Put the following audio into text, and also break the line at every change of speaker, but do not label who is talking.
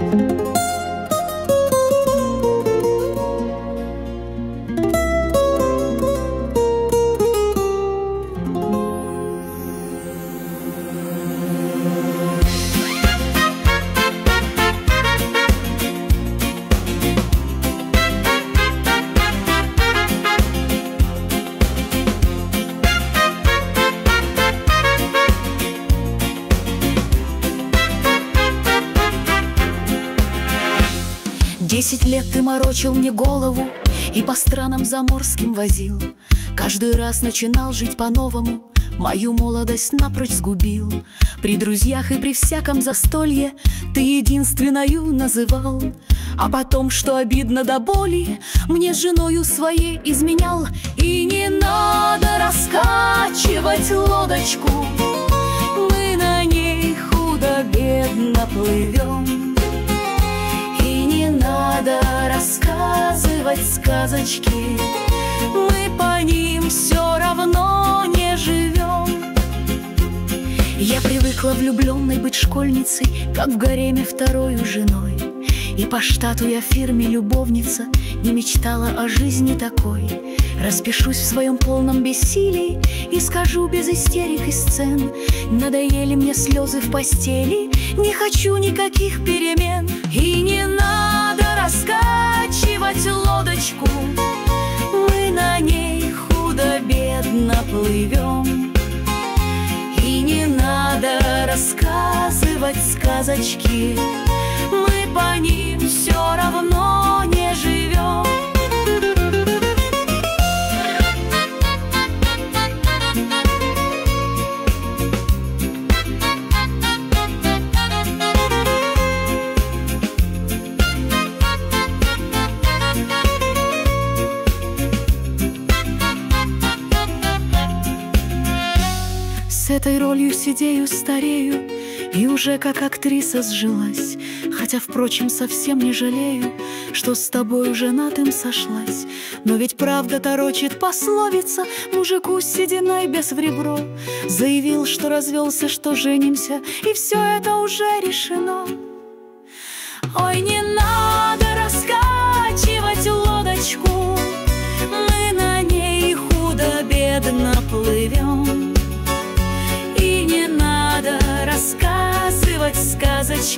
10 лет ты морочил мне голову и по странам заморским возил. Каждый раз начинал жить по-новому, мою молодость напрочь сгубил. При друзьях и при всяком застолье ты единственною называл. А потом, что обидно до боли, мне с женою своей изменял. И не надо раскачивать лодочку, мы на ней худо-бедно плывем. Надо рассказывать сказочки, мы по ним все равно не живем. Я привыкла влюбленной быть школьницей, как в гареме второю женой. И по штату я в фирме любовница, не мечтала о жизни такой. Распишусь в своем полном бессилии и скажу без истерик и сцен: надоели мне слезы в постели, не хочу никаких перемен. И не надо раскачивать лодочку, мы на ней худо-бедно плывем. И не надо рассказывать сказочки, мы по ним все равно не живем. С этой ролью сидею, старею, и уже как актриса сжилась. Хотя, впрочем, совсем не жалею, что с тобой женатым сошлась. Но ведь правда торочит пословица: мужику с сединой без в ребро. Заявил, что развелся, что женимся, и все это уже решено. Ой, не надо раскачивать лодочку, мы на ней худо-бедно плывем. И не надо рассказывать сказочки,